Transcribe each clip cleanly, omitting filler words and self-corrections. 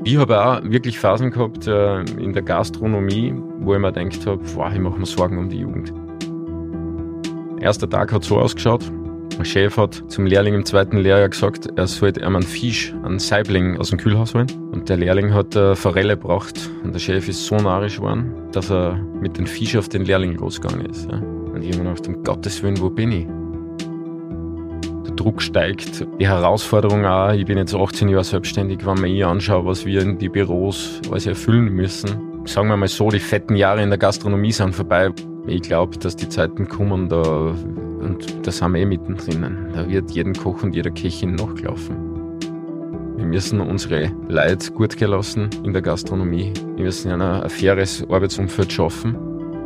Ich habe auch wirklich Phasen gehabt in der Gastronomie, wo ich mir gedacht habe, ich mache mir Sorgen um die Jugend. Erster Tag hat so ausgeschaut. Der Chef hat zum Lehrling im 2. Lehrjahr gesagt, er sollte ihm einen Fisch, einen Saibling aus dem Kühlhaus holen. Und der Lehrling hat eine Forelle gebracht. Und der Chef ist so narrisch geworden, dass er mit dem Fisch auf den Lehrling losgegangen ist. Ja. Und ich habe mir gedacht, um Gottes Willen, wo bin ich? Der Druck steigt, die Herausforderung auch. Ich bin jetzt 18 Jahre selbstständig, wenn man anschaue, was wir in die Büros alles erfüllen müssen. Sagen wir mal so, die fetten Jahre in der Gastronomie sind vorbei. Ich glaube, dass die Zeiten kommen und da sind wir mittendrin. Da wird jedem Koch und jeder Köchin nachgelaufen. Wir müssen unsere Leute gut gelassen in der Gastronomie. Wir müssen ein faires Arbeitsumfeld schaffen.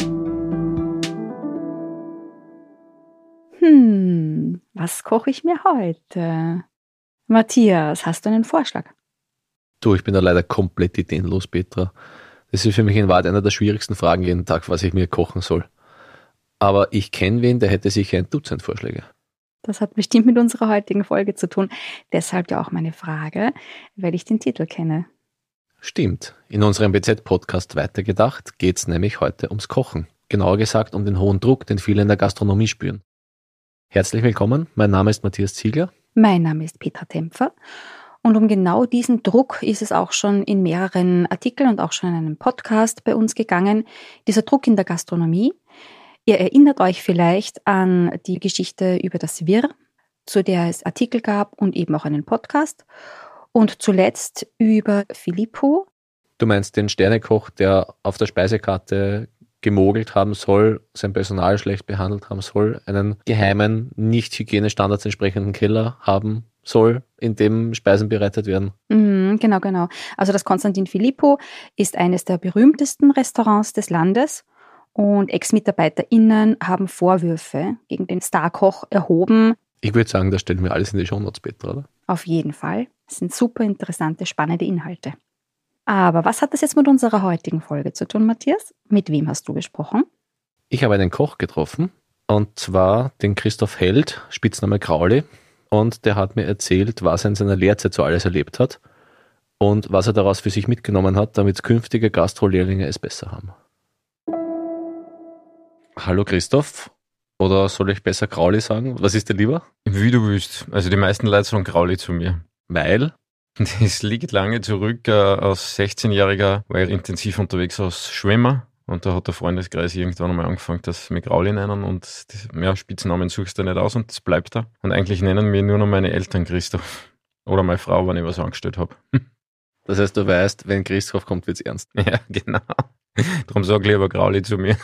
Was koche ich mir heute? Matthias, hast du einen Vorschlag? Du, ich bin da leider komplett ideenlos, Petra. Das ist für mich in Wahrheit einer der schwierigsten Fragen jeden Tag, was ich mir kochen soll. Aber ich kenne wen, der hätte sicher ein Dutzend Vorschläge. Das hat bestimmt mit unserer heutigen Folge zu tun. Deshalb ja auch meine Frage, weil ich den Titel kenne. Stimmt. In unserem BZ-Podcast Weitergedacht geht es nämlich heute ums Kochen. Genauer gesagt um den hohen Druck, den viele in der Gastronomie spüren. Herzlich willkommen, mein Name ist Matthias Ziegler. Mein Name ist Petra Tempfer. Und um genau diesen Druck ist es auch schon in mehreren Artikeln und auch schon in einem Podcast bei uns gegangen. Dieser Druck in der Gastronomie. Ihr erinnert euch vielleicht an die Geschichte über das Wirr, zu der es Artikel gab und eben auch einen Podcast. Und zuletzt über Filippo. Du meinst den Sternekoch, der auf der Speisekarte gemogelt haben soll, sein Personal schlecht behandelt haben soll, einen geheimen, nicht Hygienestandards entsprechenden Keller haben soll, in dem Speisen bereitet werden. Genau. Also das Konstantin Filippo ist eines der berühmtesten Restaurants des Landes und Ex-MitarbeiterInnen haben Vorwürfe gegen den Starkoch erhoben. Ich würde sagen, das stellen wir alles in die Shownotes, Petra, oder? Auf jeden Fall. Das sind super interessante, spannende Inhalte. Aber was hat das jetzt mit unserer heutigen Folge zu tun, Matthias? Mit wem hast du gesprochen? Ich habe einen Koch getroffen, und zwar den Christoph Held, Spitzname Krauli. Und der hat mir erzählt, was er in seiner Lehrzeit so alles erlebt hat und was er daraus für sich mitgenommen hat, damit künftige Gastro-Lehrlinge es besser haben. Hallo Christoph, oder soll ich besser Krauli sagen? Was ist dir lieber? Wie du willst. Also die meisten Leute sagen Krauli zu mir. Weil? Das liegt lange zurück. Als 16-Jähriger war ich intensiv unterwegs als Schwimmer. Und da hat der Freundeskreis irgendwann einmal angefangen, dass wir Krauli nennen und Spitznamen suchst du nicht aus und das bleibt da. Und eigentlich nennen mir nur noch meine Eltern Christoph. Oder meine Frau, wenn ich was angestellt habe. Das heißt, du weißt, wenn Christoph kommt, wird's ernst. Ja, genau. Darum sag lieber Krauli zu mir.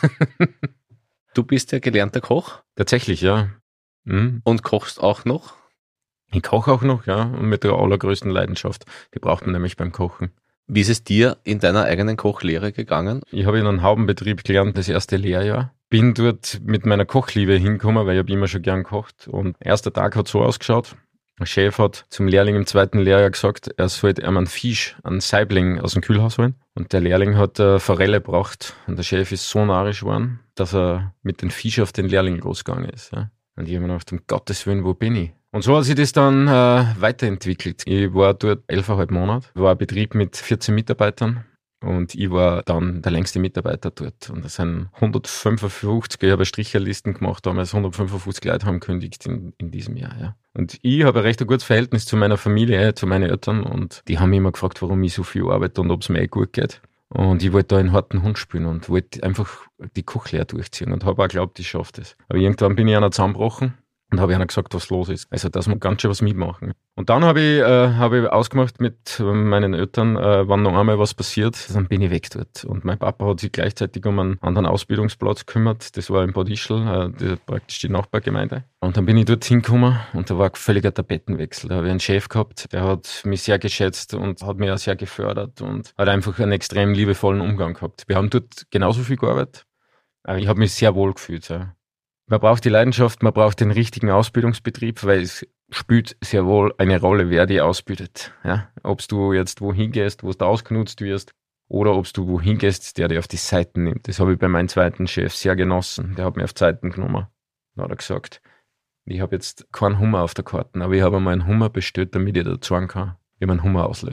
Du bist ja gelernter Koch. Tatsächlich, ja. Und kochst auch noch? Ich koche auch noch, ja, und mit der allergrößten Leidenschaft. Die braucht man nämlich beim Kochen. Wie ist es dir in deiner eigenen Kochlehre gegangen? Ich habe in einem Haubenbetrieb gelernt, das erste Lehrjahr. Bin dort mit meiner Kochliebe hingekommen, weil ich habe immer schon gern gekocht. Und erster Tag hat so ausgeschaut. Der Chef hat zum Lehrling im 2. Lehrjahr gesagt, er sollte ihm einen Fisch, einen Saibling aus dem Kühlhaus holen. Und der Lehrling hat eine Forelle gebracht. Und der Chef ist so narrisch geworden, dass er mit dem Fisch auf den Lehrling losgegangen ist. Ja. Und ich habe mir gedacht, um Gottes Willen, wo bin ich? Und so hat sich das dann weiterentwickelt. Ich war dort 11,5 Monate, war ein Betrieb mit 14 Mitarbeitern und ich war dann der längste Mitarbeiter dort. Und das sind 155, ich habe Stricherlisten gemacht, damals 155 Leute haben gekündigt in diesem Jahr. Ja. Und ich habe ein recht gutes Verhältnis zu meiner Familie, zu meinen Eltern und die haben mich immer gefragt, warum ich so viel arbeite und ob es mir gut geht. Und ich wollte da einen harten Hund spielen und wollte einfach die Kochlehre durchziehen und habe auch geglaubt, ich schaffe das. Aber irgendwann bin ich einer zusammengebrochen. Und habe einer gesagt, was los ist. Also, dass wir ganz schön was mitmachen. Und dann habe ich ausgemacht mit meinen Eltern, wann noch einmal was passiert, dann bin ich weg dort. Und mein Papa hat sich gleichzeitig um einen anderen Ausbildungsplatz gekümmert. Das war in Bad Ischl, praktisch die Nachbargemeinde. Und dann bin ich dort hingekommen und da war ein völliger Tapetenwechsel. Da habe ich einen Chef gehabt, der hat mich sehr geschätzt und hat mich auch sehr gefördert und hat einfach einen extrem liebevollen Umgang gehabt. Wir haben dort genauso viel gearbeitet, aber ich habe mich sehr wohl gefühlt. Ja. Man braucht die Leidenschaft, man braucht den richtigen Ausbildungsbetrieb, weil es spielt sehr wohl eine Rolle, wer die ausbildet. Ja? Ob du jetzt wohin gehst, wo du ausgenutzt wirst, oder ob du wohin gehst, der dich auf die Seiten nimmt. Das habe ich bei meinem zweiten Chef sehr genossen. Der hat mich auf die Seiten genommen. Dann hat er gesagt, ich habe jetzt keinen Hummer auf der Karte, aber ich habe einmal einen Hummer bestellt, damit ich dazu kann, wie man Hummer auslöst.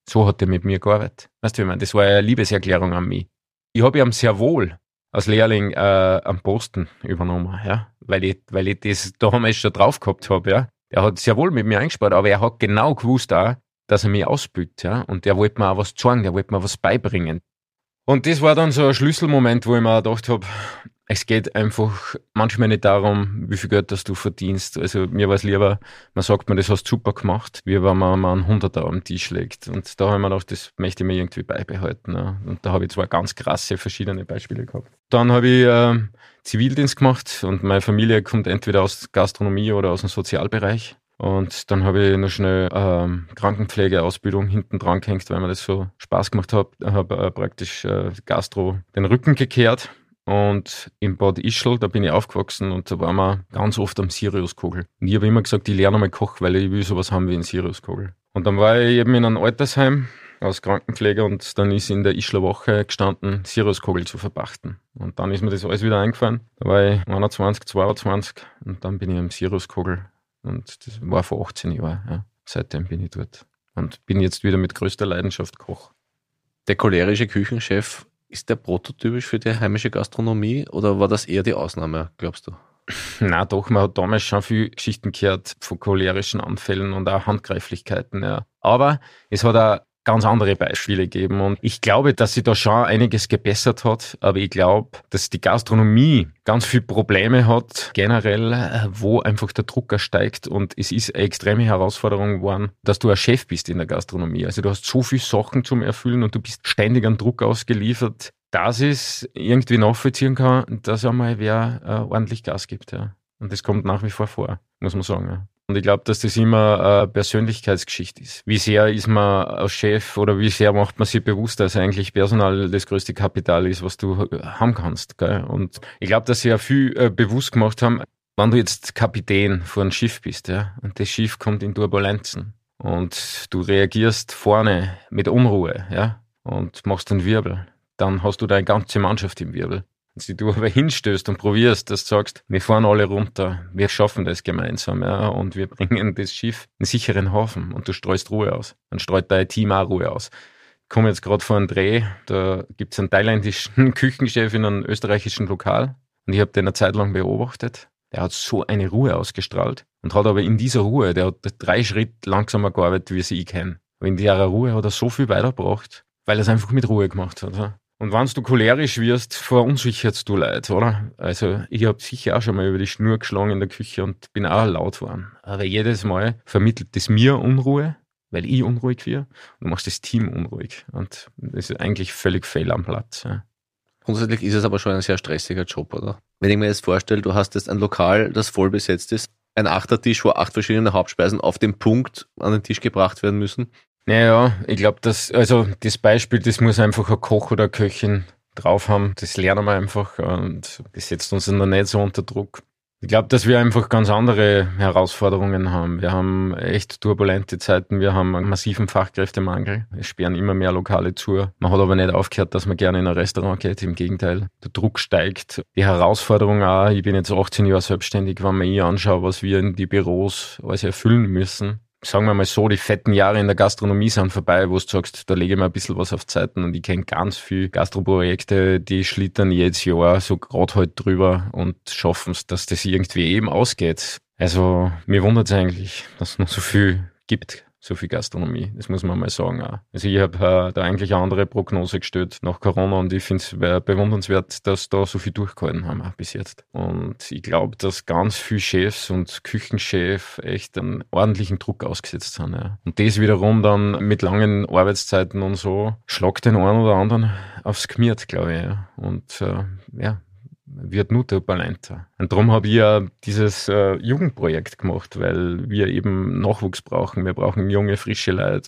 So hat er mit mir gearbeitet. Weißt du, wie ich meine? Das war eine Liebeserklärung an mich. Ich habe ihm sehr wohl als Lehrling am Posten übernommen, ja, weil ich das damals schon drauf gehabt habe, ja. Er hat sehr wohl mit mir eingespart, aber er hat genau gewusst auch, dass er mich ausbildet, ja. Und der wollte mir auch was zeigen, der wollte mir was beibringen. Und das war dann so ein Schlüsselmoment, wo ich mir auch gedacht habe, es geht einfach manchmal nicht darum, wie viel Geld das du verdienst. Also mir war es lieber, man sagt mir, das hast du super gemacht, wie wenn man mal einen Hunderter am Tisch legt. Und da habe ich mir gedacht, das möchte ich mir irgendwie beibehalten. Ja. Und da habe ich zwei ganz krasse verschiedene Beispiele gehabt. Dann habe ich Zivildienst gemacht und meine Familie kommt entweder aus Gastronomie oder aus dem Sozialbereich. Und dann habe ich noch schnell Krankenpflegeausbildung hinten dran gehängt, weil mir das so Spaß gemacht hat. Habe praktisch Gastro den Rücken gekehrt. Und im Bad Ischl, da bin ich aufgewachsen und da waren wir ganz oft am Siriuskogel. Und ich habe immer gesagt, ich lerne einmal Koch, weil ich will sowas haben wie ein Siriuskogel. Und dann war ich eben in einem Altersheim als Krankenpfleger und dann ist in der Ischler Woche gestanden, Siriuskogel zu verpachten. Und dann ist mir das alles wieder eingefallen. Da war ich 21, 22 und dann bin ich am Siriuskogel und das war vor 18 Jahren. Ja. Seitdem bin ich dort und bin jetzt wieder mit größter Leidenschaft Koch. Der cholerische Küchenchef, ist der prototypisch für die heimische Gastronomie oder war das eher die Ausnahme, glaubst du? Na doch, man hat damals schon viel Geschichten gehört von cholerischen Anfällen und auch Handgreiflichkeiten. Ja. Aber es hat auch ganz andere Beispiele gegeben und ich glaube, dass sich da schon einiges gebessert hat, aber ich glaube, dass die Gastronomie ganz viele Probleme hat, generell, wo einfach der Druck steigt und es ist eine extreme Herausforderung geworden, dass du ein Chef bist in der Gastronomie. Also du hast so viele Sachen zum Erfüllen und du bist ständig an Druck ausgeliefert, dass es irgendwie nachvollziehen kann, dass einmal wer ordentlich Gas gibt. Ja. Und das kommt nach wie vor, muss man sagen. Ja. Und ich glaube, dass das immer eine Persönlichkeitsgeschichte ist. Wie sehr ist man als Chef oder wie sehr macht man sich bewusst, dass eigentlich Personal das größte Kapital ist, was du haben kannst. Gell? Und ich glaube, dass sie ja viel bewusst gemacht haben, wenn du jetzt Kapitän vor einem Schiff bist, ja, und das Schiff kommt in Turbulenzen und du reagierst vorne mit Unruhe, ja, und machst einen Wirbel, dann hast du deine ganze Mannschaft im Wirbel. Wenn du aber hinstößt und probierst, dass du sagst, wir fahren alle runter, wir schaffen das gemeinsam, ja, und wir bringen das Schiff in einen sicheren Hafen und du streust Ruhe aus. Dann streut dein Team auch Ruhe aus. Ich komme jetzt gerade vor einem Dreh, da gibt es einen thailändischen Küchenchef in einem österreichischen Lokal und ich habe den eine Zeit lang beobachtet. Der hat so eine Ruhe ausgestrahlt und hat aber in dieser Ruhe, der hat 3 Schritte langsamer gearbeitet, wie sie ich kenne. Aber in dieser Ruhe hat er so viel weitergebracht, weil er es einfach mit Ruhe gemacht hat. Ja. Und wenn du cholerisch wirst, verunsicherst du Leute, oder? Also ich habe sicher auch schon mal über die Schnur geschlagen in der Küche und bin auch laut geworden. Aber jedes Mal vermittelt das mir Unruhe, weil ich unruhig werde. Und du machst das Team unruhig. Und das ist eigentlich völlig fehl am Platz. Ja. Grundsätzlich ist es aber schon ein sehr stressiger Job, oder? Wenn ich mir jetzt vorstelle, du hast jetzt ein Lokal, das voll besetzt ist, ein Achtertisch, wo 8 verschiedene Hauptspeisen auf den Punkt an den Tisch gebracht werden müssen. Naja, ich glaube, das Beispiel, das muss einfach ein Koch oder eine Köchin drauf haben. Das lernen wir einfach und das setzt uns noch nicht so unter Druck. Ich glaube, dass wir einfach ganz andere Herausforderungen haben. Wir haben echt turbulente Zeiten, wir haben einen massiven Fachkräftemangel. Es sperren immer mehr Lokale zu. Man hat aber nicht aufgehört, dass man gerne in ein Restaurant geht. Im Gegenteil, der Druck steigt. Die Herausforderung auch, ich bin jetzt 18 Jahre selbstständig, wenn man anschaue, was wir in die Büros alles erfüllen müssen. Sagen wir mal so, die fetten Jahre in der Gastronomie sind vorbei, wo du sagst, da lege ich mir ein bisschen was auf Zeiten und ich kenne ganz viele Gastroprojekte, die schlittern jedes Jahr so gerade halt drüber und schaffen es, dass das irgendwie eben ausgeht. Also mir wundert es eigentlich, dass es noch so viel gibt, so viel Gastronomie, das muss man mal sagen auch. Also ich habe da eigentlich eine andere Prognose gestellt nach Corona und ich finde es bewundernswert, dass da so viel durchgehalten haben auch bis jetzt. Und ich glaube, dass ganz viele Chefs und Küchenchefs echt einen ordentlichen Druck ausgesetzt sind. Ja. Und das wiederum dann mit langen Arbeitszeiten und so schlagt den einen oder anderen aufs Gmiert, glaube ich. Ja. Und wird nur turbulenter. Und darum habe ich ja dieses Jugendprojekt gemacht, weil wir eben Nachwuchs brauchen. Wir brauchen junge, frische Leute.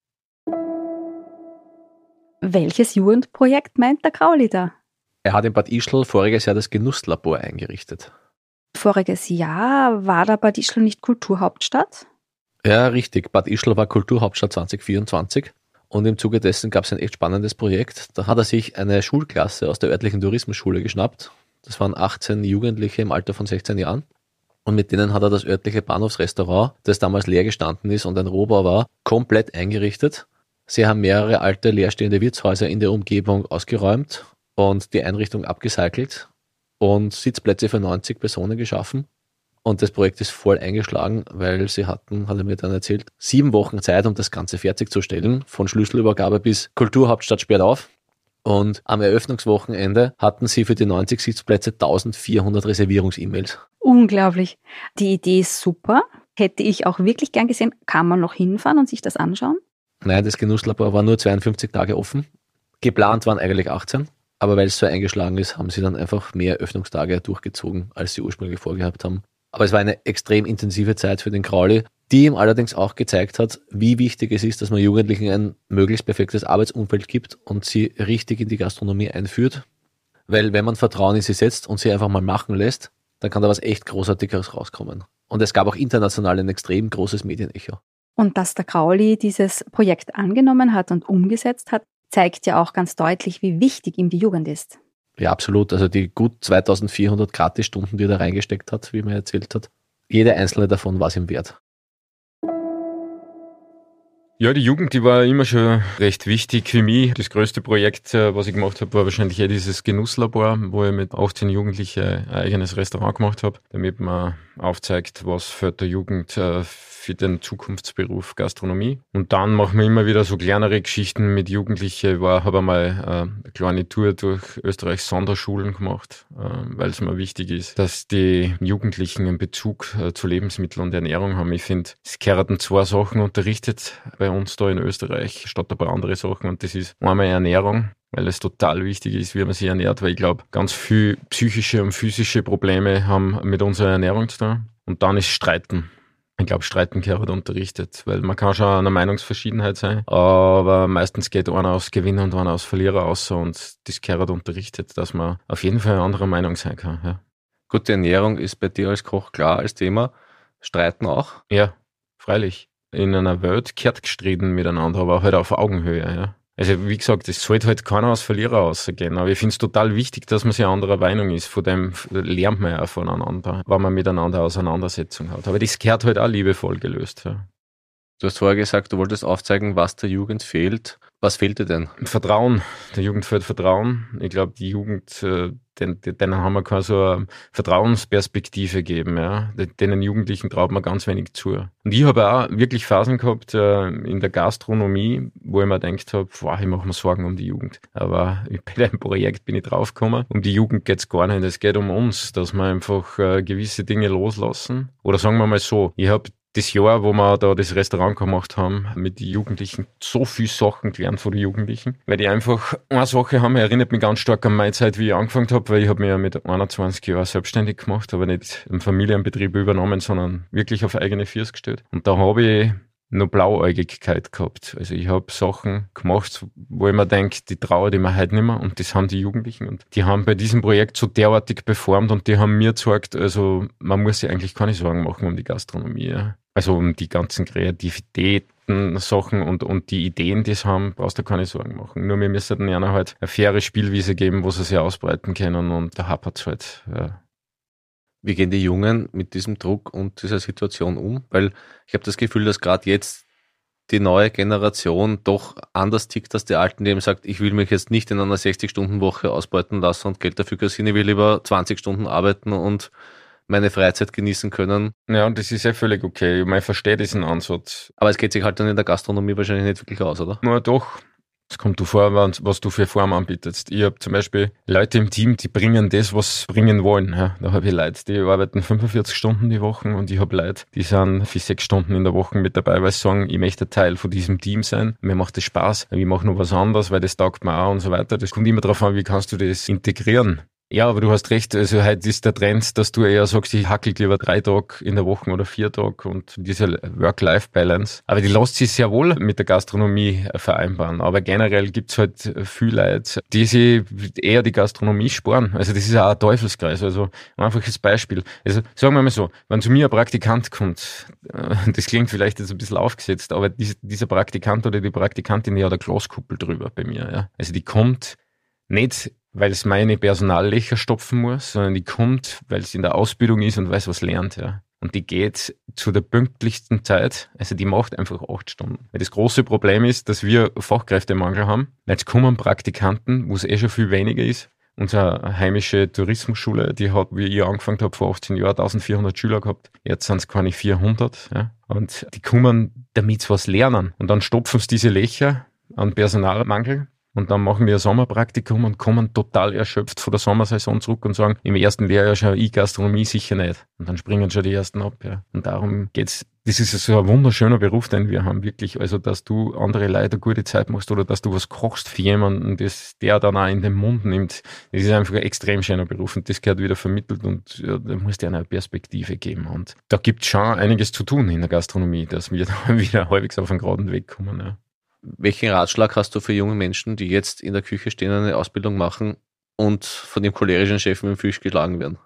Welches Jugendprojekt meint der Krauli da? Er hat in Bad Ischl voriges Jahr das Genusslabor eingerichtet. Voriges Jahr war da Bad Ischl nicht Kulturhauptstadt? Ja, richtig. Bad Ischl war Kulturhauptstadt 2024. Und im Zuge dessen gab es ein echt spannendes Projekt. Da hat er sich eine Schulklasse aus der örtlichen Tourismusschule geschnappt. Das waren 18 Jugendliche im Alter von 16 Jahren. Und mit denen hat er das örtliche Bahnhofsrestaurant, das damals leer gestanden ist und ein Rohbau war, komplett eingerichtet. Sie haben mehrere alte leerstehende Wirtshäuser in der Umgebung ausgeräumt und die Einrichtung abgecycelt und Sitzplätze für 90 Personen geschaffen. Und das Projekt ist voll eingeschlagen, weil sie hatten, hat er mir dann erzählt, 7 Wochen Zeit, um das Ganze fertigzustellen, von Schlüsselübergabe bis Kulturhauptstadt sperrt auf. Und am Eröffnungswochenende hatten sie für die 90 Sitzplätze 1400 Reservierungs-E-Mails. Unglaublich. Die Idee ist super. Hätte ich auch wirklich gern gesehen. Kann man noch hinfahren und sich das anschauen? Nein, das Genusslabor war nur 52 Tage offen. Geplant waren eigentlich 18. Aber weil es so eingeschlagen ist, haben sie dann einfach mehr Öffnungstage durchgezogen, als sie ursprünglich vorgehabt haben. Aber es war eine extrem intensive Zeit für den Crowley, die ihm allerdings auch gezeigt hat, wie wichtig es ist, dass man Jugendlichen ein möglichst perfektes Arbeitsumfeld gibt und sie richtig in die Gastronomie einführt. Weil wenn man Vertrauen in sie setzt und sie einfach mal machen lässt, dann kann da was echt Großartiges rauskommen. Und es gab auch international ein extrem großes Medienecho. Und dass der Crowley dieses Projekt angenommen hat und umgesetzt hat, zeigt ja auch ganz deutlich, wie wichtig ihm die Jugend ist. Ja, absolut. Also die gut 2400 Gratisstunden, die er da reingesteckt hat, wie man erzählt hat, jede einzelne davon war es ihm wert. Ja, die Jugend, die war immer schon recht wichtig für mich. Das größte Projekt, was ich gemacht habe, war wahrscheinlich dieses Genusslabor, wo ich mit 18 Jugendlichen ein eigenes Restaurant gemacht habe, damit man aufzeigt, was für die Jugend für den Zukunftsberuf Gastronomie. Und dann machen wir immer wieder so kleinere Geschichten mit Jugendlichen. Ich habe einmal eine kleine Tour durch Österreichs Sonderschulen gemacht, weil es mir wichtig ist, dass die Jugendlichen einen Bezug zu Lebensmitteln und Ernährung haben. Ich finde, es gehören 2 Sachen unterrichtet bei uns da in Österreich, statt ein paar andere Sachen. Und das ist einmal Ernährung, weil es total wichtig ist, wie man sich ernährt, weil ich glaube, ganz viel psychische und physische Probleme haben mit unserer Ernährung zu tun. Und dann ist Streiten. Ich glaube, Streiten gehört unterrichtet, weil man kann schon einer Meinungsverschiedenheit sein, aber meistens geht einer aus Gewinner und einer aus Verlierer aus und das gehört unterrichtet, dass man auf jeden Fall eine andere Meinung sein kann. Ja. Gute Ernährung ist bei dir als Koch klar als Thema. Streiten auch? Ja, freilich. In einer Welt gehört gestritten miteinander, aber halt auf Augenhöhe. Ja. Also wie gesagt, es sollte halt keiner als Verlierer rausgehen, aber ich finde es total wichtig, dass man sich anderer Meinung ist. Von dem lernt man ja voneinander, wenn man miteinander Auseinandersetzung hat. Aber das gehört halt auch liebevoll gelöst. Ja. Du hast vorher gesagt, du wolltest aufzeigen, was der Jugend fehlt. Was fehlt dir denn? Vertrauen. Der Jugend fehlt Vertrauen. Ich glaube, die Jugend, denen haben wir keine so eine Vertrauensperspektive gegeben. Ja. Denen Jugendlichen traut man ganz wenig zu. Und ich habe auch wirklich Phasen gehabt in der Gastronomie, wo ich mir gedacht habe, ich mache mir Sorgen um die Jugend. Aber bei dem Projekt bin ich draufgekommen. Um die Jugend geht es gar nicht. Es geht um uns, dass wir einfach gewisse Dinge loslassen. Oder sagen wir mal so, ich habe das Jahr, wo wir da das Restaurant gemacht haben, mit den Jugendlichen so viel Sachen gelernt von den Jugendlichen. Weil die einfach eine Sache haben, erinnert mich ganz stark an meine Zeit, wie ich angefangen habe, weil ich habe mich ja mit 21 Jahren selbstständig gemacht, aber nicht im Familienbetrieb übernommen, sondern wirklich auf eigene Füße gestellt. Und da habe ich noch Blauäugigkeit gehabt. Also ich habe Sachen gemacht, wo ich mir denke, die traue ich mir heute nicht mehr und das haben die Jugendlichen und die haben bei diesem Projekt so derartig performt und die haben mir gezeigt, also man muss sich eigentlich keine Sorgen machen um die Gastronomie. Ja. Also um die ganzen Kreativitäten, Sachen und die Ideen, die sie haben, brauchst du keine Sorgen machen. Nur wir müssen denen ja halt eine faire Spielwiese geben, wo sie sich ausbreiten können und da hapert es halt. Ja. Wie gehen die Jungen mit diesem Druck und dieser Situation um? Weil ich habe das Gefühl, dass gerade jetzt die neue Generation doch anders tickt als die Alten, die eben sagt, ich will mich jetzt nicht in einer 60-Stunden-Woche ausbeuten lassen und Geld dafür kassieren, ich will lieber 20 Stunden arbeiten und meine Freizeit genießen können. Ja, und das ist ja völlig okay. Ich verstehe diesen Ansatz. Aber es geht sich halt dann in der Gastronomie wahrscheinlich nicht wirklich aus, oder? Na doch. Es kommt vor, was du für Form anbietest. Ich habe zum Beispiel Leute im Team, die bringen das, was sie bringen wollen. Ja, da habe ich Leute, die arbeiten 45 Stunden die Woche und ich habe Leute, die sind für 6 Stunden in der Woche mit dabei, weil sie sagen, ich möchte Teil von diesem Team sein. Mir macht das Spaß. Ich mache noch was anderes, weil das taugt mir auch und so weiter. Das kommt immer darauf an, wie kannst du das integrieren. Ja, aber du hast recht, also heute ist der Trend, dass du eher sagst, ich hackel lieber 3 Tage in der Woche oder 4 Tage und diese Work-Life-Balance. Aber die lässt sich sehr wohl mit der Gastronomie vereinbaren. Aber generell gibt's halt viele Leute, die sich eher die Gastronomie sparen. Also das ist auch ein Teufelskreis. Also ein einfaches Beispiel. Also sagen wir mal so, wenn zu mir ein Praktikant kommt, das klingt vielleicht jetzt ein bisschen aufgesetzt, aber dieser Praktikant oder die Praktikantin, die hat eine Glaskuppel drüber bei mir. Ja. Also die kommt nicht weil es meine Personallöcher stopfen muss, sondern die kommt, weil es in der Ausbildung ist und weil es was lernt. Ja. Und die geht zu der pünktlichsten Zeit, also die macht einfach 8 Stunden. Weil das große Problem ist, dass wir Fachkräftemangel haben. Jetzt kommen Praktikanten, wo es schon viel weniger ist. Unsere heimische Tourismusschule, die hat, wie ich angefangen habe, vor 18 Jahren 1400 Schüler gehabt. Jetzt sind es keine 400. Ja. Und die kommen, damit sie was lernen. Und dann stopfen sie diese Löcher an Personalmangel. Und dann machen wir ein Sommerpraktikum und kommen total erschöpft von der Sommersaison zurück und sagen, im ersten Lehrjahr schon Gastronomie sicher nicht. Und dann springen schon die ersten ab. Ja. Und darum geht's. Das ist so ein wunderschöner Beruf, den wir haben, wirklich. Also, dass du andere Leute eine gute Zeit machst oder dass du was kochst für jemanden, der dann auch in den Mund nimmt. Das ist einfach ein extrem schöner Beruf und das gehört wieder vermittelt und ja, da musst du eine Perspektive geben. Und da gibt's schon einiges zu tun in der Gastronomie, dass wir da wieder halbwegs auf einen geraden Weg kommen. Ja. Welchen Ratschlag hast du für junge Menschen, die jetzt in der Küche stehen, eine Ausbildung machen und von dem cholerischen Chef mit dem Fisch geschlagen werden?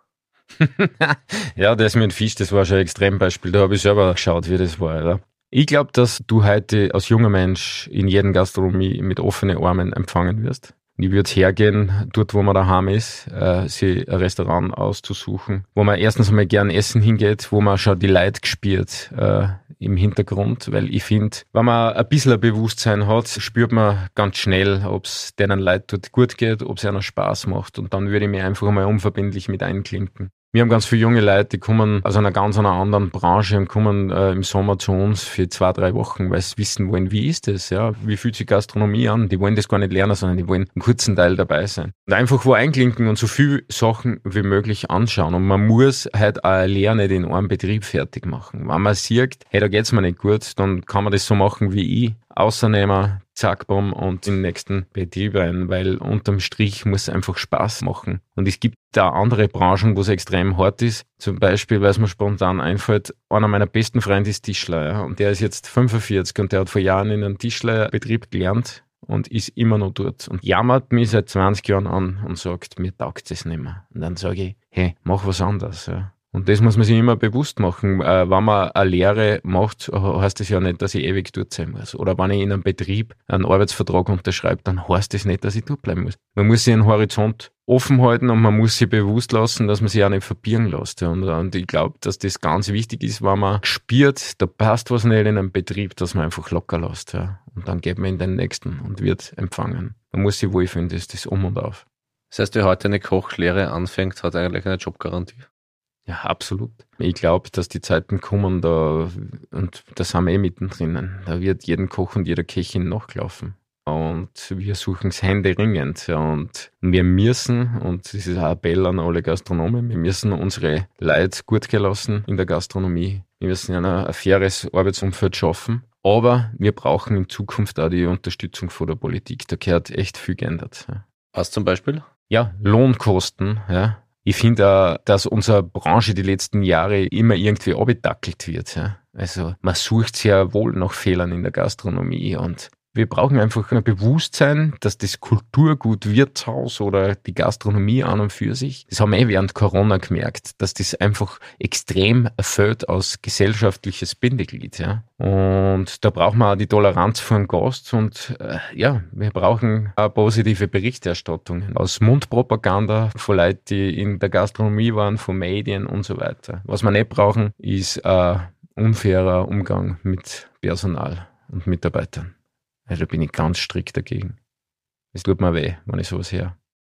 Ja, das mit dem Fisch, das war schon ein Extrembeispiel. Da habe ich selber geschaut, wie das war. Oder? Ich glaube, dass du heute als junger Mensch in jeden Gastronomie mit offenen Armen empfangen wirst. Ich würde hergehen, dort wo man daheim ist, sich ein Restaurant auszusuchen, wo man erstens einmal gern essen hingeht, wo man schon die Leute spürt im Hintergrund, weil ich finde, wenn man ein bisschen ein Bewusstsein hat, spürt man ganz schnell, ob es denen Leuten dort gut geht, ob es ihnen Spaß macht und dann würde ich mich einfach mal unverbindlich mit einklinken. Wir haben ganz viele junge Leute, die kommen aus einer ganz anderen Branche und kommen im Sommer zu uns für 2-3 Wochen, weil sie wissen wollen, wie ist das, ja, wie fühlt sich Gastronomie an? Die wollen das gar nicht lernen, sondern die wollen einen kurzen Teil dabei sein. Und einfach wo einklinken und so viele Sachen wie möglich anschauen. Und man muss halt auch lernen, den einen Betrieb fertig machen. Wenn man sieht, hey, da geht's mir nicht gut, dann kann man das so machen wie ich. Außernehmen, zack, bumm, und in den nächsten Betrieb rein, weil unterm Strich muss es einfach Spaß machen. Und es gibt da andere Branchen, wo es extrem hart ist. Zum Beispiel, weil es mir spontan einfällt, einer meiner besten Freunde ist Tischler, ja, und der ist jetzt 45 und der hat vor Jahren in einem Tischlerbetrieb gelernt und ist immer noch dort und jammert mich seit 20 Jahren an und sagt, mir taugt es nicht mehr. Und dann sage ich, hey, mach was anderes, ja. Und das muss man sich immer bewusst machen. Wenn man eine Lehre macht, heißt das ja nicht, dass ich ewig dort sein muss. Oder wenn ich in einem Betrieb einen Arbeitsvertrag unterschreibe, dann heißt das nicht, dass ich dort bleiben muss. Man muss sich den Horizont offen halten und man muss sich bewusst lassen, dass man sich auch nicht verbieren lässt. Und ich glaube, dass das ganz wichtig ist, wenn man spürt, da passt was nicht in einem Betrieb, dass man einfach locker lässt. Ja. Und dann geht man in den nächsten und wird empfangen. Man muss sich wohlfühlen, das ist das Um und Auf. Das heißt, wer heute eine Kochlehre anfängt, hat eigentlich eine Jobgarantie. Ja, absolut. Ich glaube, dass die Zeiten kommen da, und da sind wir mittendrin. Da wird jeden Koch und jeder Köchin nachlaufen. Und wir suchen es händeringend. Ja, und wir müssen, und das ist auch ein Appell an alle Gastronomen, wir müssen unsere Leute gut gelassen in der Gastronomie. Wir müssen ein faires Arbeitsumfeld schaffen. Aber wir brauchen in Zukunft auch die Unterstützung von der Politik. Da gehört echt viel geändert. Ja. Was zum Beispiel? Ja, Lohnkosten, ja. Ich finde auch, dass unsere Branche die letzten Jahre immer irgendwie abgedackelt wird. Ja. Also man sucht sehr wohl nach Fehlern in der Gastronomie und wir brauchen einfach ein Bewusstsein, dass das Kulturgut Wirtshaus oder die Gastronomie an und für sich, das haben wir während Corona gemerkt, dass das einfach extrem erfüllt als gesellschaftliches Bindeglied. Ja. Und da brauchen wir auch die Toleranz vor dem Gast und wir brauchen auch positive Berichterstattung aus Mundpropaganda von Leuten, die in der Gastronomie waren, von Medien und so weiter. Was wir nicht brauchen, ist ein unfairer Umgang mit Personal und Mitarbeitern. Also da bin ich ganz strikt dagegen. Es tut mir weh, wenn ich sowas höre.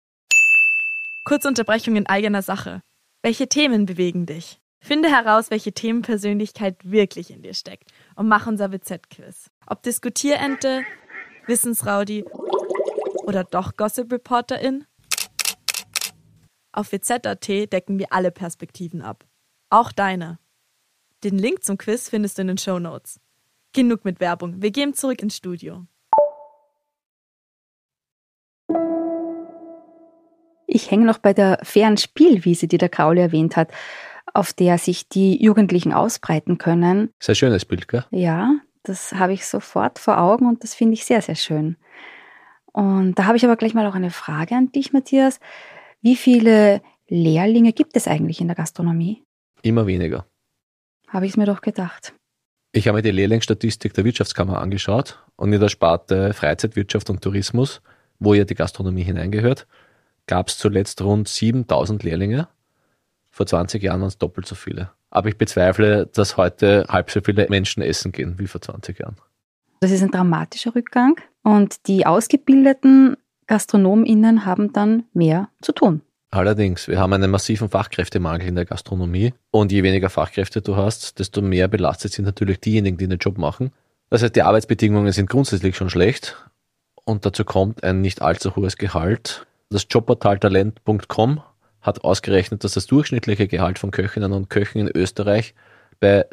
Kurze Unterbrechung in eigener Sache. Welche Themen bewegen dich? Finde heraus, welche Themenpersönlichkeit wirklich in dir steckt und mach unser WZ-Quiz. Ob Diskutierente, Wissensraudi oder doch Gossip-Reporterin? Auf WZ.at decken wir alle Perspektiven ab. Auch deine. Den Link zum Quiz findest du in den Shownotes. Genug mit Werbung, wir gehen zurück ins Studio. Ich hänge noch bei der fairen Spielwiese, die der Krauli erwähnt hat, auf der sich die Jugendlichen ausbreiten können. Sehr schönes Bild, gell? Ja, das habe ich sofort vor Augen und das finde ich sehr, sehr schön. Und da habe ich aber gleich mal auch eine Frage an dich, Matthias. Wie viele Lehrlinge gibt es eigentlich in der Gastronomie? Immer weniger. Habe ich es mir doch gedacht. Ich habe mir die Lehrlingsstatistik der Wirtschaftskammer angeschaut und in der Sparte Freizeitwirtschaft und Tourismus, wo ja die Gastronomie hineingehört, gab es zuletzt rund 7.000 Lehrlinge. Vor 20 Jahren waren es doppelt so viele. Aber ich bezweifle, dass heute halb so viele Menschen essen gehen wie vor 20 Jahren. Das ist ein dramatischer Rückgang und die ausgebildeten GastronomInnen haben dann mehr zu tun. Allerdings, wir haben einen massiven Fachkräftemangel in der Gastronomie und je weniger Fachkräfte du hast, desto mehr belastet sind natürlich diejenigen, die den Job machen. Das heißt, die Arbeitsbedingungen sind grundsätzlich schon schlecht und dazu kommt ein nicht allzu hohes Gehalt. Das Jobportal talent.com hat ausgerechnet, dass das durchschnittliche Gehalt von Köchinnen und Köchen in Österreich bei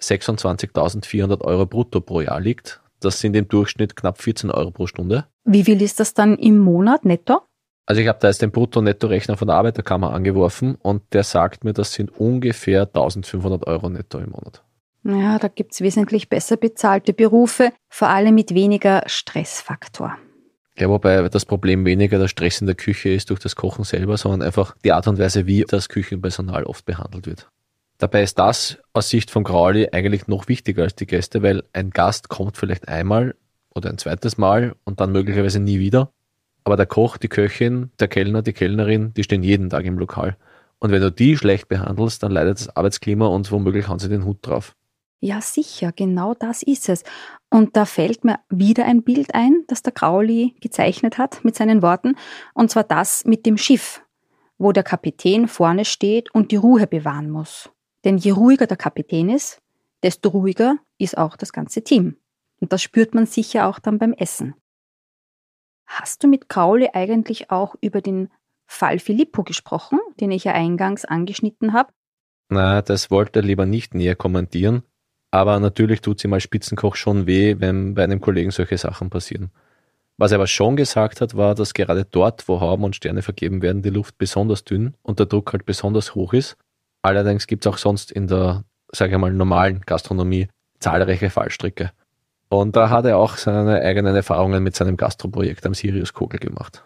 26.400 Euro brutto pro Jahr liegt. Das sind im Durchschnitt knapp 14 Euro pro Stunde. Wie viel ist das dann im Monat netto? Also ich habe da jetzt den Brutto-Netto-Rechner von der Arbeiterkammer angeworfen und der sagt mir, das sind ungefähr 1.500 Euro netto im Monat. Ja, da gibt es wesentlich besser bezahlte Berufe, vor allem mit weniger Stressfaktor. Ja, wobei das Problem weniger der Stress in der Küche ist durch das Kochen selber, sondern einfach die Art und Weise, wie das Küchenpersonal oft behandelt wird. Dabei ist das aus Sicht von Crowley eigentlich noch wichtiger als die Gäste, weil ein Gast kommt vielleicht einmal oder ein zweites Mal und dann möglicherweise nie wieder. Aber der Koch, die Köchin, der Kellner, die Kellnerin, die stehen jeden Tag im Lokal. Und wenn du die schlecht behandelst, dann leidet das Arbeitsklima und womöglich haben sie den Hut drauf. Ja, sicher, genau das ist es. Und da fällt mir wieder ein Bild ein, das der Crowley gezeichnet hat mit seinen Worten, und zwar das mit dem Schiff, wo der Kapitän vorne steht und die Ruhe bewahren muss. Denn je ruhiger der Kapitän ist, desto ruhiger ist auch das ganze Team. Und das spürt man sicher auch dann beim Essen. Hast du mit Crowley eigentlich auch über den Fall Filippo gesprochen, den ich ja eingangs angeschnitten habe? Na, das wollte er lieber nicht näher kommentieren. Aber natürlich tut es ihm als Spitzenkoch schon weh, wenn bei einem Kollegen solche Sachen passieren. Was er aber schon gesagt hat, war, dass gerade dort, wo Hauben und Sterne vergeben werden, die Luft besonders dünn und der Druck halt besonders hoch ist. Allerdings gibt es auch sonst in der, sage ich mal, normalen Gastronomie zahlreiche Fallstricke. Und da hat er auch seine eigenen Erfahrungen mit seinem Gastroprojekt am Siriuskogel gemacht.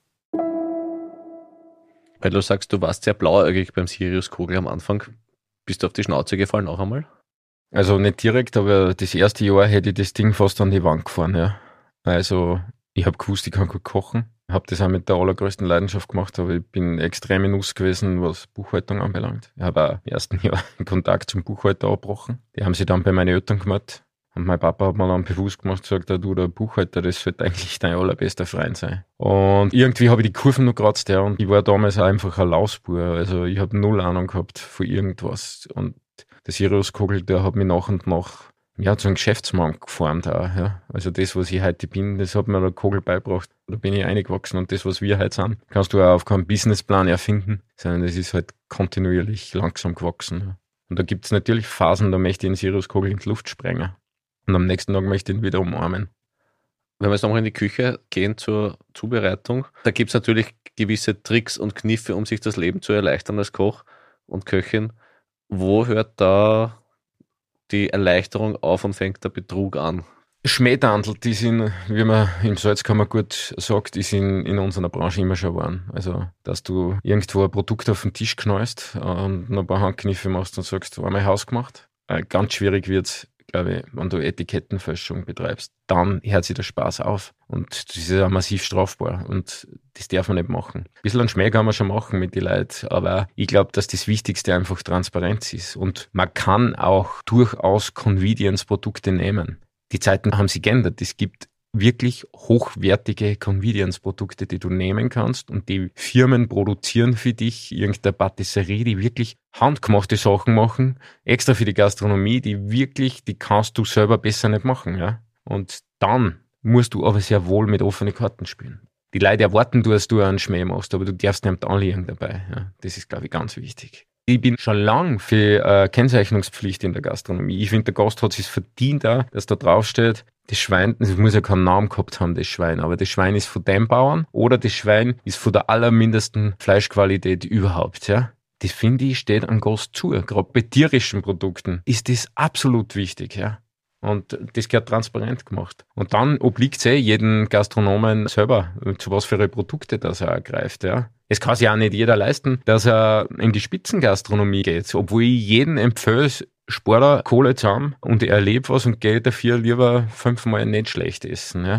Weil du sagst, du warst sehr blauäugig beim Siriuskogel am Anfang. Bist du auf die Schnauze gefallen auch einmal? Also nicht direkt, aber das erste Jahr hätte ich das Ding fast an die Wand gefahren, ja. Also ich habe gewusst, ich kann gut kochen. Habe das auch mit der allergrößten Leidenschaft gemacht, aber ich bin extrem in Nuss gewesen, was Buchhaltung anbelangt. Ich habe auch im ersten Jahr den Kontakt zum Buchhalter abgebrochen. Die haben sich dann bei meinen Eltern gemacht. Und mein Papa hat mir dann bewusst gemacht, gesagt, du, der Buchhalter, das sollte eigentlich dein allerbester Freund sein. Und irgendwie habe ich die Kurven noch gekratzt, ja, und ich war damals auch einfach ein Lausbub. Also ich habe null Ahnung gehabt von irgendwas. Und der Siriuskogel, der hat mich nach und nach zu einem Geschäftsmann geformt auch, ja. Also das, was ich heute bin, das hat mir der Kogel beigebracht. Da bin ich eingewachsen und das, was wir heute sind, kannst du auch auf keinen Businessplan erfinden, sondern das ist halt kontinuierlich langsam gewachsen. Ja. Und da gibt es natürlich Phasen, da möchte ich den Siriuskogel in die Luft sprengen. Und am nächsten Tag möchte ich ihn wieder umarmen. Wenn wir jetzt nochmal in die Küche gehen zur Zubereitung, da gibt es natürlich gewisse Tricks und Kniffe, um sich das Leben zu erleichtern als Koch und Köchin. Wo hört da die Erleichterung auf und fängt der Betrug an? Schmähdandel, die sind, wie man im Salzkammergut sagt, die sind in unserer Branche immer schon waren. Also, dass du irgendwo ein Produkt auf den Tisch knallst und ein paar Handkniffe machst und sagst, war mein Haus gemacht. Ganz schwierig wird's, glaube ich, wenn du Etikettenfälschung betreibst. Dann hört sich der Spaß auf. Und das ist ja massiv strafbar. Und das darf man nicht machen. Ein bisschen einen Schmäh kann man schon machen mit den Leuten, aber ich glaube, dass das Wichtigste einfach Transparenz ist. Und man kann auch durchaus Convenience-Produkte nehmen. Die Zeiten haben sich geändert. Es gibt wirklich hochwertige Convenience-Produkte, die du nehmen kannst und die Firmen produzieren für dich irgendeine Patisserie, die wirklich handgemachte Sachen machen, extra für die Gastronomie, die kannst du selber besser nicht machen, ja. Und dann musst du aber sehr wohl mit offenen Karten spielen. Die Leute erwarten, dass du einen Schmäh machst, aber du darfst nicht anliegen dabei, ja. Das ist, glaube ich, ganz wichtig. Ich bin schon lang für Kennzeichnungspflicht in der Gastronomie. Ich finde, der Gast hat es verdient auch, dass da draufsteht, das Schwein, das muss ja keinen Namen gehabt haben, das Schwein, aber das Schwein ist von dem Bauern oder das Schwein ist von der allermindesten Fleischqualität überhaupt, ja. Das finde ich, steht an Gast zu. Gerade bei tierischen Produkten ist das absolut wichtig, ja. Und das gehört transparent gemacht. Und dann obliegt es jedem Gastronomen selber, zu was für Produkte das er ergreift, ja. Es kann sich auch nicht jeder leisten, dass er in die Spitzengastronomie geht, obwohl ich jedem empfehle, spar da Kohle zusammen und er erlebt was und geht dafür lieber 5-mal nicht schlecht essen, ja.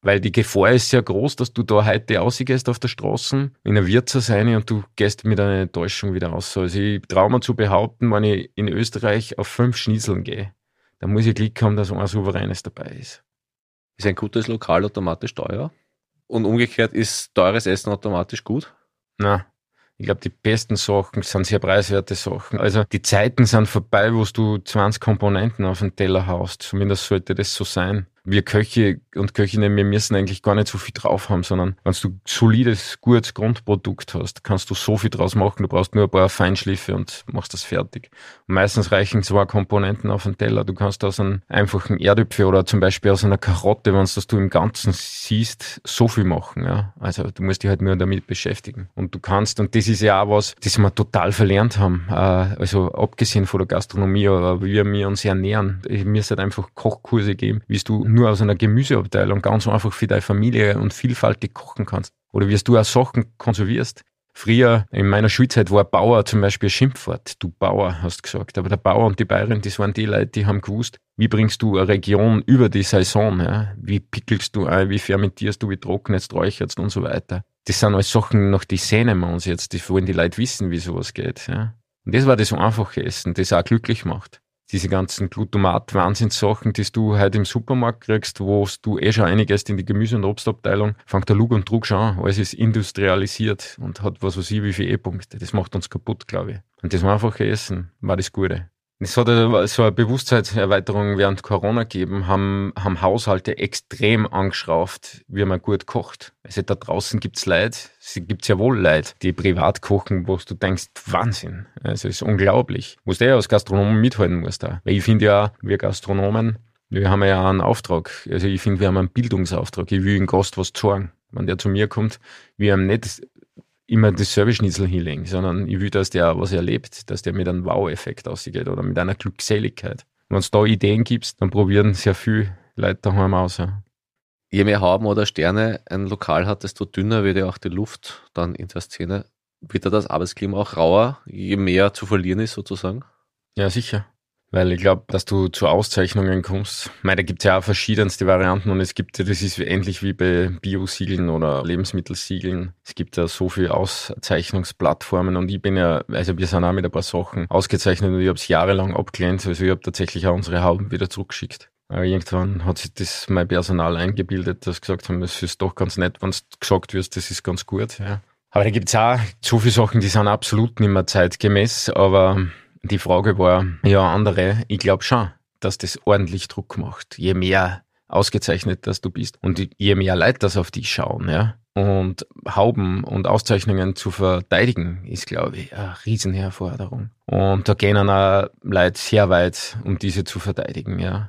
Weil die Gefahr ist sehr groß, dass du da heute rausgehst auf der Straße, in ein Wirtshaus rein und du gehst mit einer Enttäuschung wieder raus. Also ich traue mir zu behaupten, wenn ich in Österreich auf 5 Schnitzeln gehe, dann muss ich Glück haben, dass ein Souveränes dabei ist. Ist ein gutes Lokal automatisch teuer? Und umgekehrt, ist teures Essen automatisch gut? Nein. Ich glaube, die besten Sachen sind sehr preiswerte Sachen. Also die Zeiten sind vorbei, wo du 20 Komponenten auf den Teller haust. Zumindest sollte das so sein. Wir Köche und Köchinnen, wir müssen eigentlich gar nicht so viel drauf haben, sondern wenn du solides, gutes Grundprodukt hast, kannst du so viel draus machen. Du brauchst nur ein paar Feinschliffe und machst das fertig. Und meistens reichen 2 Komponenten auf den Teller. Du kannst aus einem einfachen Erdäpfel oder zum Beispiel aus einer Karotte, wenn du im Ganzen siehst, so viel machen. Ja. Also du musst dich halt nur damit beschäftigen. Und du kannst, und das ist ja auch was, das wir total verlernt haben. Also abgesehen von der Gastronomie, aber wie wir uns ernähren. Mir ist halt einfach Kochkurse geben, wie du nur aus einer Gemüseabteilung ganz einfach für deine Familie und vielfältig kochen kannst. Oder wie du auch Sachen konservierst. Früher, in meiner Schulzeit, war Bauer zum Beispiel ein Schimpfwort. Du Bauer, hast gesagt. Aber der Bauer und die Bäuerin, das waren die Leute, die haben gewusst, wie bringst du eine Region über die Saison, ja? Wie pickelst du ein, wie fermentierst du, wie trocknest, räucherst und so weiter. Das sind alles Sachen, nach die sehnen wir uns jetzt. Das wollen die Leute wissen, wie sowas geht. Ja? Und das war das einfache Essen, das auch glücklich macht. Diese ganzen Glutamat-Wahnsinnssachen, die du heute im Supermarkt kriegst, wo du schon einiges in die Gemüse- und Obstabteilung, fängt der Lug und Trug schon an. Alles ist industrialisiert und hat was weiß ich, wie viele E-Punkte. Das macht uns kaputt, glaube ich. Und das einfache Essen war das Gute. Es hat so eine Bewusstseinserweiterung während Corona gegeben, haben Haushalte extrem angeschraubt, wie man gut kocht. Also da draußen gibt's Leute, es gibt ja wohl Leute, die privat kochen, wo du denkst, Wahnsinn. Also es ist unglaublich. Wo du als Gastronom mithalten musst da. Weil ich finde ja, wir Gastronomen, wir haben ja einen Auftrag. Also ich finde, wir haben einen Bildungsauftrag. Ich will dem Gast was zeigen. Wenn der zu mir kommt, wir haben nicht immer dasselbe Schnitzel hinlegen, sondern ich will, dass der was erlebt, dass der mit einem Wow-Effekt ausgeht oder mit einer Glückseligkeit. Wenn es da Ideen gibt, dann probieren sehr viele Leute daheim aus. Ja. Je mehr Hauben oder Sterne ein Lokal hat, desto dünner wird ja auch die Luft dann in der Szene. Wird da das Arbeitsklima auch rauer, je mehr zu verlieren ist sozusagen? Ja, sicher. Weil ich glaube, dass du zu Auszeichnungen kommst. Ich meine, da gibt es ja auch verschiedenste Varianten und es gibt ja, das ist ähnlich wie bei Biosiegeln oder Lebensmittelsiegeln. Es gibt ja so viele Auszeichnungsplattformen und ich bin ja, also wir sind auch mit ein paar Sachen ausgezeichnet und ich habe es jahrelang abgelehnt. Also ich habe tatsächlich auch unsere Hauben wieder zurückgeschickt. Aber irgendwann hat sich das mein Personal eingebildet, dass gesagt haben, das ist doch ganz nett, wenn es gesagt wird, das ist ganz gut. Ja. Aber da gibt es auch so viele Sachen, die sind absolut nicht mehr zeitgemäß, aber die Frage war ja andere. Ich glaube schon, dass das ordentlich Druck macht. Je mehr ausgezeichnet, dass du bist und je mehr Leute das auf dich schauen, ja. Und Hauben und Auszeichnungen zu verteidigen, ist, glaube ich, eine Riesenherausforderung. Und da gehen auch Leute sehr weit, um diese zu verteidigen, ja.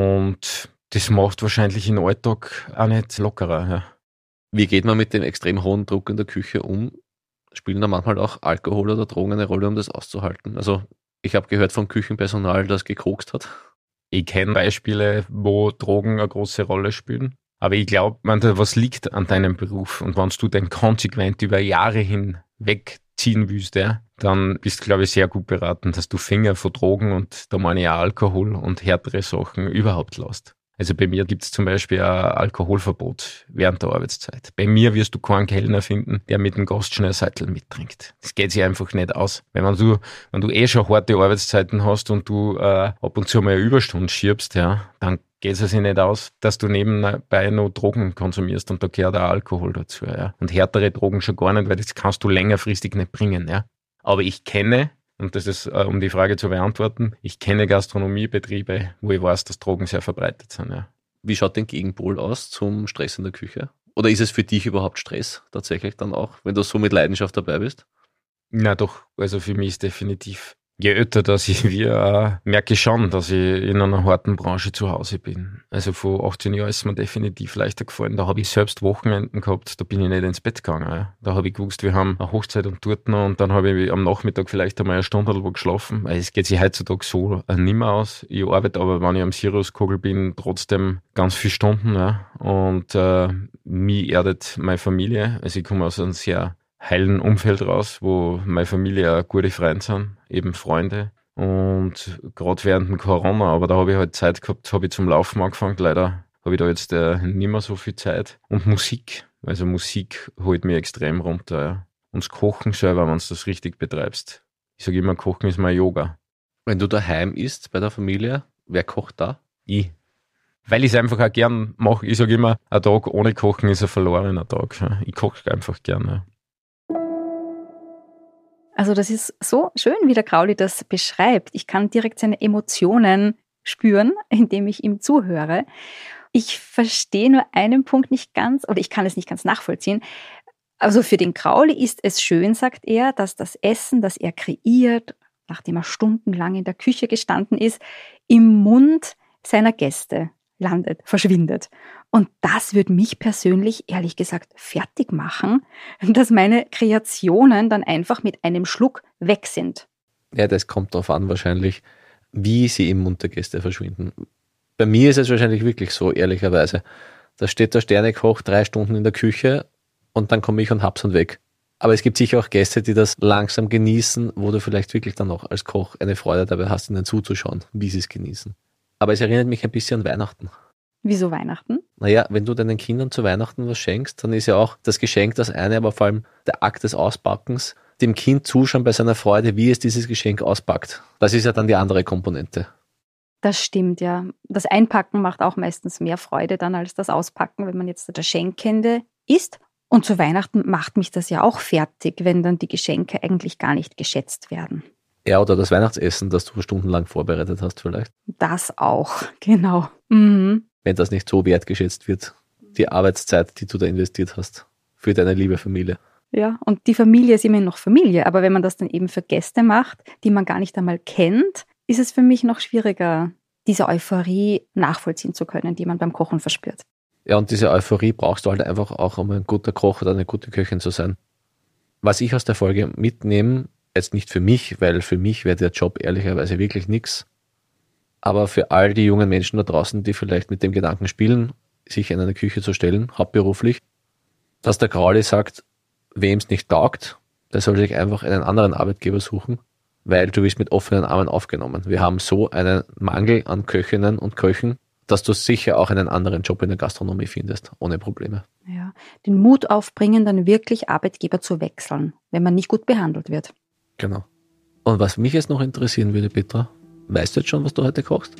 Und das macht wahrscheinlich im Alltag auch nicht lockerer, ja. Wie geht man mit dem extrem hohen Druck in der Küche um? Spielen da manchmal auch Alkohol oder Drogen eine Rolle, um das auszuhalten? Also ich habe gehört von Küchenpersonal, das gekokst hat. Ich kenne Beispiele, wo Drogen eine große Rolle spielen. Aber ich glaube, wenn da was liegt an deinem Beruf und wenn du den konsequent über Jahre hinweg ziehen willst, ja, dann bist du, glaube ich, sehr gut beraten, dass du Finger von Drogen und da meine ich auch Alkohol und härtere Sachen überhaupt lässt. Also bei mir gibt es zum Beispiel ein Alkoholverbot während der Arbeitszeit. Bei mir wirst du keinen Kellner finden, der mit dem Gast schnell Seitel mittrinkt. Das geht sich einfach nicht aus. Weil wenn du schon harte Arbeitszeiten hast und du ab und zu mal eine Überstunde schiebst, ja, dann geht es sich nicht aus, dass du nebenbei noch Drogen konsumierst und da gehört auch Alkohol dazu. Ja. Und härtere Drogen schon gar nicht, weil das kannst du längerfristig nicht bringen. Ja. Aber ich kenne, und das ist, um die Frage zu beantworten, ich kenne Gastronomiebetriebe, wo ich weiß, dass Drogen sehr verbreitet sind. Ja. Wie schaut der Gegenpol aus zum Stress in der Küche? Oder ist es für dich überhaupt Stress tatsächlich dann auch, wenn du so mit Leidenschaft dabei bist? Na doch, also für mich ist definitiv. Je älter dass ich werde, merke ich schon, dass ich in einer harten Branche zu Hause bin. Also vor 18 Jahren ist mir definitiv leichter gefallen. Da habe ich selbst Wochenenden gehabt, da bin ich nicht ins Bett gegangen. Ja. Da habe ich gewusst, wir haben eine Hochzeit und dort noch und dann habe ich am Nachmittag vielleicht einmal eine Stunde oder wo geschlafen. Weil es geht sich heutzutage so nicht mehr aus. Ich arbeite aber, wenn ich am Siriuskogel bin, trotzdem ganz viele Stunden. Ja. Und mich erdet meine Familie. Also ich komme aus einem sehr heilen Umfeld raus, wo meine Familie auch gute Freunde sind, eben Freunde. Und gerade während dem Corona, aber da habe ich halt Zeit gehabt, habe ich zum Laufen angefangen. Leider habe ich da jetzt nicht mehr so viel Zeit. Und Musik, also Musik holt mich extrem runter. Ja. Und das Kochen selber, wenn du das richtig betreibst. Ich sage immer, Kochen ist mein Yoga. Wenn du daheim isst bei der Familie, wer kocht da? Ich. Weil ich es einfach auch gern mache. Ich sage immer, ein Tag ohne Kochen ist ein verlorener Tag. Ja. Ich koche einfach gerne. Also das ist so schön, wie der Krauli das beschreibt. Ich kann direkt seine Emotionen spüren, indem ich ihm zuhöre. Ich verstehe nur einen Punkt nicht ganz, oder ich kann es nicht ganz nachvollziehen. Also für den Krauli ist es schön, sagt er, dass das Essen, das er kreiert, nachdem er stundenlang in der Küche gestanden ist, im Mund seiner Gäste landet, verschwindet. Und das würde mich persönlich, ehrlich gesagt, fertig machen, dass meine Kreationen dann einfach mit einem Schluck weg sind. Ja, das kommt darauf an wahrscheinlich, wie sie im Mund der Gäste verschwinden. Bei mir ist es wahrscheinlich wirklich so, ehrlicherweise. Da steht der Sternekoch 3 Stunden in der Küche und dann komme ich und hab's und weg. Aber es gibt sicher auch Gäste, die das langsam genießen, wo du vielleicht wirklich dann auch als Koch eine Freude dabei hast, ihnen zuzuschauen, wie sie es genießen. Aber es erinnert mich ein bisschen an Weihnachten. Wieso Weihnachten? Naja, wenn du deinen Kindern zu Weihnachten was schenkst, dann ist ja auch das Geschenk das eine, aber vor allem der Akt des Auspackens, dem Kind zuschauen bei seiner Freude, wie es dieses Geschenk auspackt. Das ist ja dann die andere Komponente. Das stimmt, ja. Das Einpacken macht auch meistens mehr Freude dann als das Auspacken, wenn man jetzt der Schenkende ist. Und zu Weihnachten macht mich das ja auch fertig, wenn dann die Geschenke eigentlich gar nicht geschätzt werden. Ja, oder das Weihnachtsessen, das du stundenlang vorbereitet hast vielleicht. Das auch, genau. Mhm. Wenn das nicht so wertgeschätzt wird, die Arbeitszeit, die du da investiert hast für deine liebe Familie. Ja, und die Familie ist immer noch Familie, aber wenn man das dann eben für Gäste macht, die man gar nicht einmal kennt, ist es für mich noch schwieriger, diese Euphorie nachvollziehen zu können, die man beim Kochen verspürt. Ja, und diese Euphorie brauchst du halt einfach auch, um ein guter Koch oder eine gute Köchin zu sein. Was ich aus der Folge mitnehme, jetzt nicht für mich, weil für mich wäre der Job ehrlicherweise wirklich nichts, aber für all die jungen Menschen da draußen, die vielleicht mit dem Gedanken spielen, sich in eine Küche zu stellen, hauptberuflich, dass der Krauli sagt, wem es nicht taugt, der soll sich einfach einen anderen Arbeitgeber suchen, weil du bist mit offenen Armen aufgenommen. Wir haben so einen Mangel an Köchinnen und Köchen, dass du sicher auch einen anderen Job in der Gastronomie findest, ohne Probleme. Ja, den Mut aufbringen, dann wirklich Arbeitgeber zu wechseln, wenn man nicht gut behandelt wird. Genau. Und was mich jetzt noch interessieren würde, Petra, weißt du jetzt schon, was du heute kochst?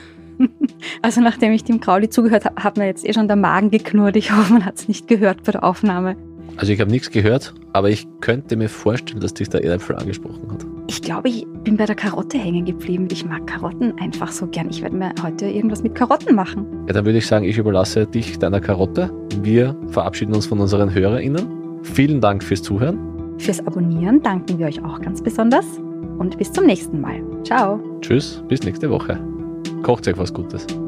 Also nachdem ich dem Krauli zugehört habe, hat mir jetzt schon der Magen geknurrt. Ich hoffe, man hat es nicht gehört bei der Aufnahme. Also ich habe nichts gehört, aber ich könnte mir vorstellen, dass dich der Erdäpfel angesprochen hat. Ich glaube, ich bin bei der Karotte hängen geblieben. Ich mag Karotten einfach so gern. Ich werde mir heute irgendwas mit Karotten machen. Ja, dann würde ich sagen, ich überlasse dich deiner Karotte. Wir verabschieden uns von unseren HörerInnen. Vielen Dank fürs Zuhören. Fürs Abonnieren danken wir euch auch ganz besonders. Und bis zum nächsten Mal. Ciao. Tschüss, bis nächste Woche. Kocht euch was Gutes.